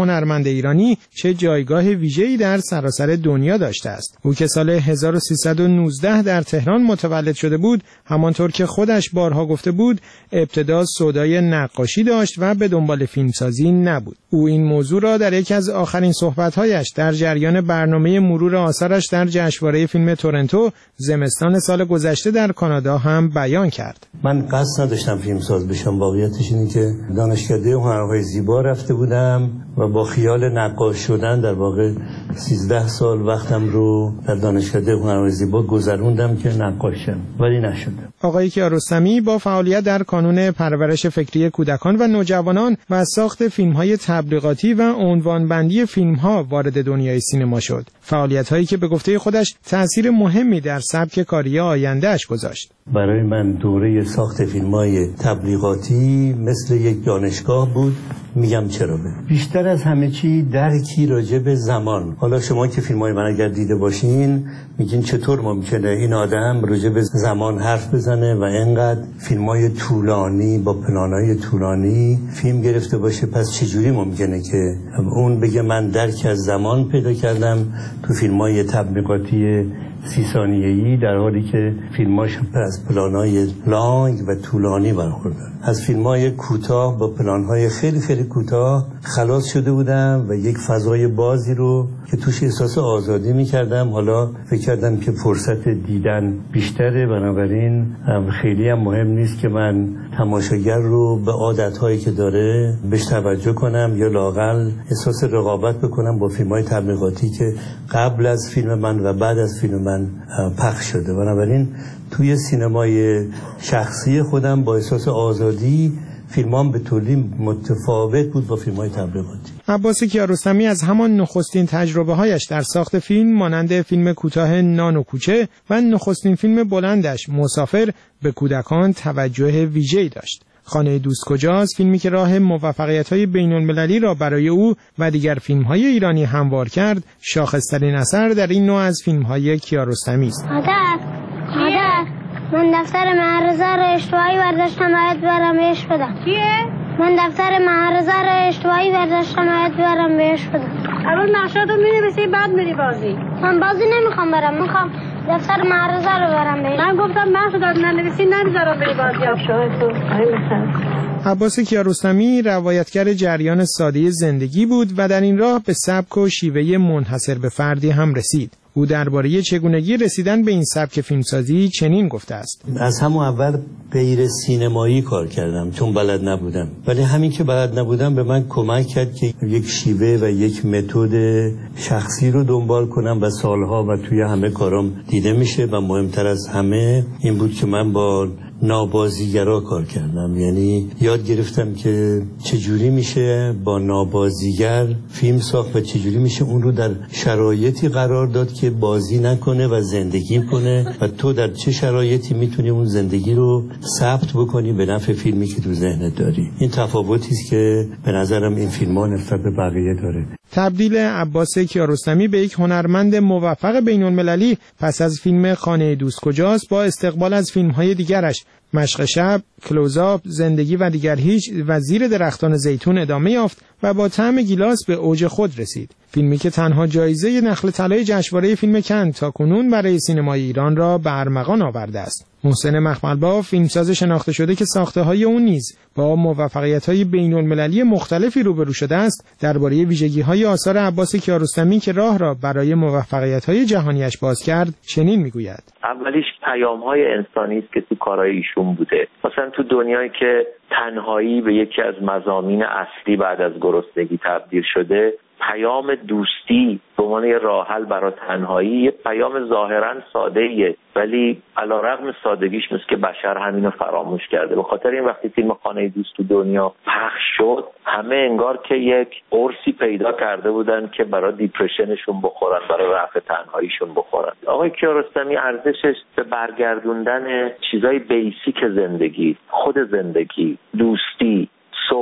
هنرمند ایرانی چه جایگاه ویژه‌ای در سراسر دنیا داشته است. او که سال 1319 در تهران متولد شده بود، همانطور که خودش بارها گفته بود، ابتدا سودای نقاشی داشت و به دنبال فیلمسازی نبود. او این موضوع را در یکی از آخرین صحبت‌هایش در جریان برنامه مرور آثارش در جشنواره فیلم تورنتو زمستان سال گذشته در کانادا هم بیان کرد. من قصد نداشتم فیلمساز بشم، واقعیتش اینه که دانشکده هنرهای زیبا رفته بودم و با خیال نقاش شدن در واقع 13 سال وقتم رو در دانشکده هنرهای زیبا گذروندم که نقاش شم، ولی نشدم. آقای کیارستمی با فعالیت در کانون پرورش فکری کودکان و نوجوانان و ساخت فیلم‌های تبلیغاتی و عنوانبندی فیلم‌ها وارد دنیای سینما شد. فعالیت‌هایی که به گفته خودش تأثیر مهمی در سبک کاری آینده‌اش گذاشت. برای من دوره ساخت فیلم‌های تبلیغاتی مثل یک دانشگاه بود. میگم چرا؟ بیشتر از همه چی درکی راجع به زمان. حالا شما که فیلم‌های من اگر دیده باشین میگین چطور ممکنه این آدم راجع به زمان حرف بزنه و اینقدر فیلم‌های طولانی با پلان‌های طولانی فیلم گرفته باشه، پس چجوری ممکنه که اون بگه من درک از زمان پیدا کردم تو فیلم‌های تبلیغاتی 30 ثانیه‌ای، در حالی که فیلماش از پلان‌های لانگ و طولانی برخوردن. از فیلم‌های کوتاه با پلان‌های خیلی خیلی کوتاه خلاص شده بودم و یک فضای بازی رو که توش احساس آزادی می‌کردم. حالا فکر کردم که فرصت دیدن بیشتره، بنابراین خیلی هم مهم نیست که من تماشاگر رو به عادت‌هایی که داره بهش توجه کنم یا لااقل احساس رقابت بکنم با فیلم‌های تبلیغاتی که قبل از فیلم من و بعد از فیلم من پخش شده. بنابراین توی سینمای شخصی خودم با احساس آزادی فیلمام به طولی متفاوت بود با فیلم‌های تبلیغاتی. عباس کیارستمی از همان نخستین تجربه‌هایش در ساخت فیلم مانند فیلم کوتاه نان و کوچه و نخستین فیلم بلندش مسافر به کودکان توجه ویژه‌ای داشت. خانه دوست کجاست، فیلمی که راه موفقیت‌های بین‌المللی را برای او و دیگر فیلم‌های ایرانی هموار کرد، شاخص‌ترین اثر در این نوع از فیلم‌های کیارستمی است. مادر من دفتر معرضه رو اشتباهی برداشتم، باید برم بهش بدم. چیه؟ من دفتر معرضه رو اشتباهی برداشتم، باید برم بهش بدم. اول نقشه‌تو می‌نویسی بعد میری بازی. من بازی نمیخوام برم، میخوام دفتر معرضه رو برم بهش. من گفتم نقشه‌تو ننویسی نمیذارم بری بازی. افشاهتو عباس کیارستمی روایتگر جریان ساده زندگی بود و در این راه به سبک و شیوه منحصر به فردی هم رسید. او درباره چگونگی رسیدن به این سبک فیلمسازی چنین گفته است: از همون اول غیر سینمایی کار کردم چون بلد نبودم، ولی همین که بلد نبودم به من کمک کرد که یک شیوه و یک متد شخصی رو دنبال کنم و سالها و توی همه کارام دیده میشه و مهمتر از همه این بود که من با نابازیگرا کار کردم. یعنی یاد گرفتم که چجوری میشه با نابازیگر فیلم ساخت و چجوری میشه اون رو در شرایطی قرار داد که بازی نکنه و زندگی کنه و تو در چه شرایطی میتونی اون زندگی رو ثبت بکنی به نفع فیلمی که تو ذهنت داری. این تفاوتی است که به نظرم این فیلم‌ها نسبت به بقیه داره. تبدیل عباس کیارستمی به یک هنرمند موفق بین‌المللی پس از فیلم خانه دوست کجاست با استقبال از فیلم‌های دیگرش مشق شب، کلوزآپ، زندگی و دیگر هیچ و زیر درختان زیتون ادامه یافت و با طعم گیلاس به اوج خود رسید. فیلمی که تنها جایزه نخل طلای جشنواره فیلم کن تاکنون برای سینمای ایران را به ارمغان آورده است. محسن مخملباف، فیلمساز شناخته شده که ساخته‌های او نیز با موفقیت‌های بین‌المللی مختلفی روبرو شده است، درباره ویژگی‌های آثار عباس کیارستمی که راه را برای موفقیت‌های جهانیش باز کرد چنین می‌گوید: اولیش پیام‌های انسانی است که تو کارهای ایشون بوده. مثلا تو دنیایی که تنهایی به یکی از مضامین اصلی بعد از گرسنگی تبدیل شده، پیام دوستی به عنوان یه راه حل برای تنهایی یه پیام ظاهراً ساده‌ایه، ولی علیرغم سادگیش مثل که بشر همینو فراموش کرده. به خاطر این وقتی فیلم خانه دوست تو دنیا پخش شد، همه انگار که یک قرصی پیدا کرده بودن که برای دیپرشنشون بخورن، برای رفع تنهاییشون بخورن. آقای کیارستمی ارزشش به برگردوندن چیزای بیسیک زندگی، خود زندگی، دوستی، صلح،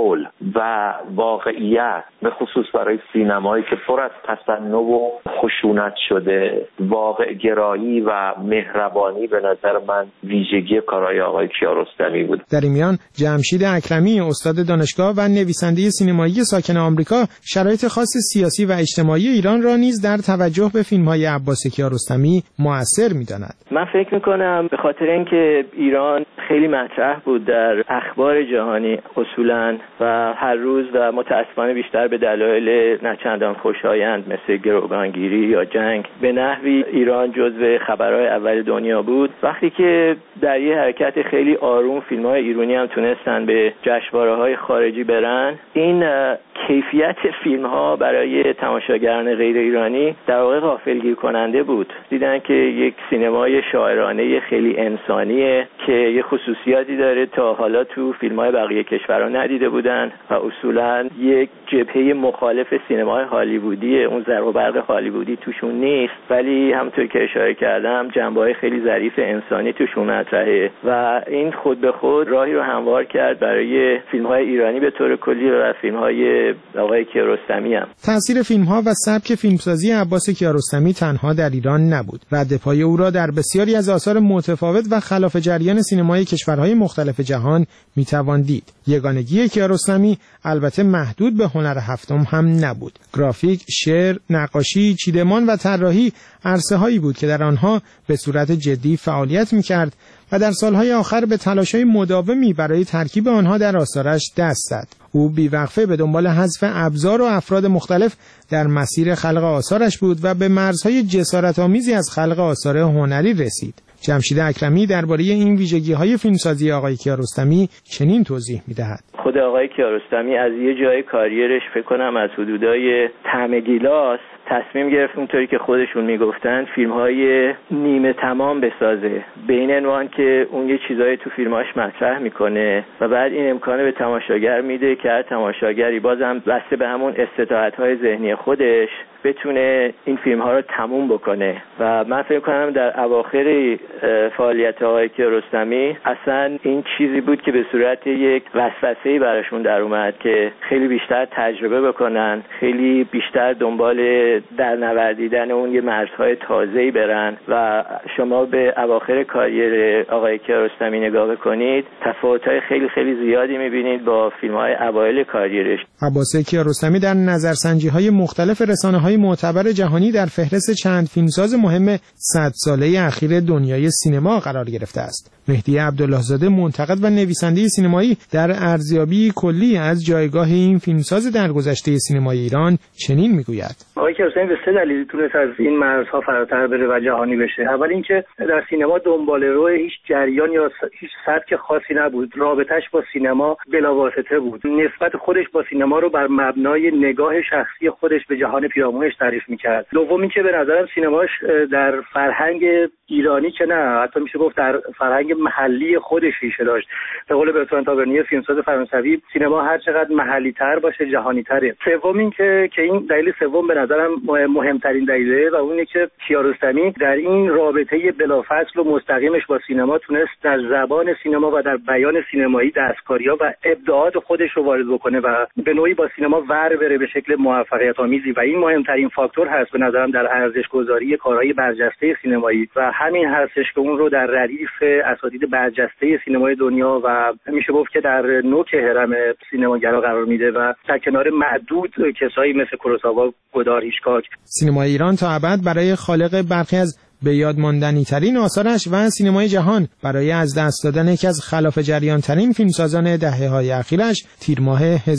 قول و واقعیت، به خصوص برای سینمایی که پر از تصنع و خشونت شده، واقع گرایی و مهربانی به نظر من ویژگی کارهای آقای کیارستمی بود. در این میان جمشید اکرمی، استاد دانشگاه و نویسنده سینمایی ساکن آمریکا، شرایط خاص سیاسی و اجتماعی ایران را نیز در توجه به فیلم‌های عباس کیارستمی مؤثر می‌داند. من فکر می‌کنم به خاطر اینکه ایران خیلی مطرح بود در اخبار جهانی اصولاً و هر روز و متأسفانه بیشتر به دلایل نچندان خوشایند مثل گروگانگیری یا جنگ به نحوی ایران جزو خبرهای اول دنیا بود. وقتی که در یه حرکت خیلی آروم فیلم‌های ایرانی هم تونستن به جشنواره‌های خارجی برن، این کیفیت فیلم‌ها برای تماشاگران غیر ایرانی در واقع غافلگیر کننده بود. دیدن که یک سینمای شاعرانه خیلی انسانیه که یه خصوصیاتی داره تا حالا تو فیلم‌های بقیه کشورها ندیده بودن و اصولاً یک جبهه مخالف سینمای هالیوودی، اون زرق و برق هالیوودی توشون نیست، ولی همونطور که اشاره کردم جنبه‌های خیلی ظریف انسانی توشون مطرحه و این خود به خود راهی رو هموار کرد برای فیلم‌های ایرانی به طور کلی و فیلم‌های آقای کیارستمی هم. تأثیر فیلم‌ها و سبک فیلمسازی عباس کیارستمی تنها در ایران نبود. رد پای او را در بسیاری از آثار متفاوت و خلاف جریان سینمای کشورهای مختلف جهان میتوان دید. یگانگی کیارستمی البته محدود به هنر هفتم هم نبود. گرافیک، شعر، نقاشی، چیدمان و طراحی عرصه‌هایی بود که در آنها به صورت جدی فعالیت می‌کرد و در سالهای آخر به تلاش‌های مداومی برای ترکیب آنها در آثارش دست زد. او بی‌وقفه به دنبال حذف ابزار و افراد مختلف در مسیر خلق آثارش بود و به مرزهای جسارت‌آمیزی از خلق آثار هنری رسید. جمشید اکرمی درباره این ویژگی‌های فیلمسازی آقای کیارستمی چنین توضیح می‌دهد. خود آقای کیارستمی از یه جای کاریرش فکر کنم از حدودای طعم گیلاس تصمیم گرفت اونطوری که خودشون میگفتن فیلم‌های نیمه تمام بسازه، به این عنوان که اون یه چیزایی تو فیلماش مطرح میکنه و بعد این امکانه به تماشاگر میده که هر تماشاگری بازم بسته به همون استطاعت‌های ذهنی خودش بتونه این فیلم‌ها رو تموم بکنه. و من فکر کنم در اواخر فعالیت آقای کیارستمی اصلا این چیزی بود که به صورت یک وسوسه‌ای براشون در اومد که خیلی بیشتر تجربه بکنن، خیلی بیشتر دنبال در نوردیدن اون یه مرزهای تازه‌ای برن و شما به اواخر کاریر آقای کیارستمی نگاه بکنید تفاوت‌های خیلی خیلی زیادی می‌بینید با فیلم‌های اوایل کاریرش. عباس کیارستمی در نظرسنجی‌های مختلف رسانه‌های معتبر جهانی در فهرست چند فیلمساز مهم 100 ساله اخیر دنیای سینما قرار گرفته است. مهدی عبدالله‌زاده، منتقد و نویسنده سینمایی، در ارزیابی کلی از جایگاه این فیلمساز در گذشته سینمای ایران چنین میگوید: آقای کیارستمی به 3 دلیل تونست از این مرزها فراتر بره و جهانی بشه. اول اینکه در سینما دنبال رو هیچ جریان یا هیچ سبک خاصی نبود، رابطش با سینما بلاواسطه بود، نسبت خودش با سینما رو بر مبنای نگاه شخصی خودش به جهان پیرامونش تعریف میکرد. دوم اینکه به نظرم سینماش در فرهنگ ایرانی که نه، حتی میشه گفت در فرهنگ محلی خودش ریشه داشت. به قول برتراند تاورنیه فیلمساز فرانسوی، سینما هر چقدر محلی تر باشه جهانی تره. سوم اینکه این دلیل سوم به نظرم مهمترین دلیله و اونه که کیارستمی در این رابطه بلافاصل و مستقیمش با سینما تونست در زبان سینما و در بیان سینمایی دستکاری‌ها و ابداعات خودش رو وارد بکنه و به نوعی با سینما ور بره به شکل موفقیت آمیزی و این مهمترین فاکتور هست به نظرم در ارزش گذاری کارهای برجسته سینمایی و همین هستش که اون رو در ردیف اساتید برجسته سینمای دنیا و میشه گفت که در نوک هرم سینماگرا قرار میده و در کنار معدود کسایی مثل کوروساوا، گودار، هیچکاک. سینمای ایران تا ابد برای خالق برخی از به یاد ماندنی ترین آثارش و سینمای جهان برای از دست دادن یکی از خلاف جریان ترین فیلمسازان دهه‌های اخیرش تیر ماه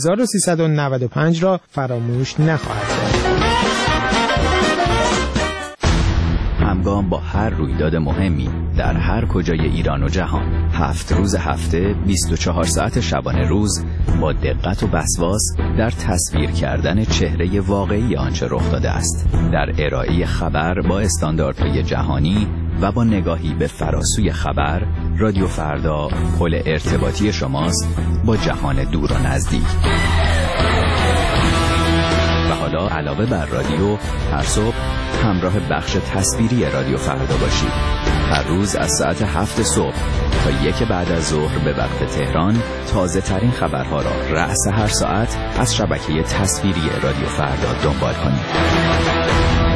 1395 را فراموش نخواهد کرد. همگام با هر رویداد مهمی در هر کجای ایران و جهان، 7 روز هفته 24 ساعت شبانه روز با دقت و وسواس در تصویر کردن چهره واقعی آنچه رخ داده است، در ارائه خبر با استانداردهای جهانی و با نگاهی به فراسوی خبر، رادیو فردا پل ارتباطی شماست با جهان دور و نزدیک. و حالا علاوه بر رادیو، هر صبح همراه بخش تصویری رادیو فردا باشید. هر روز از ساعت 7 صبح تا 1 بعد از ظهر به وقت تهران تازه ترین خبرها را رأس هر ساعت از شبکه تصویری رادیو فردا دنبال کنید.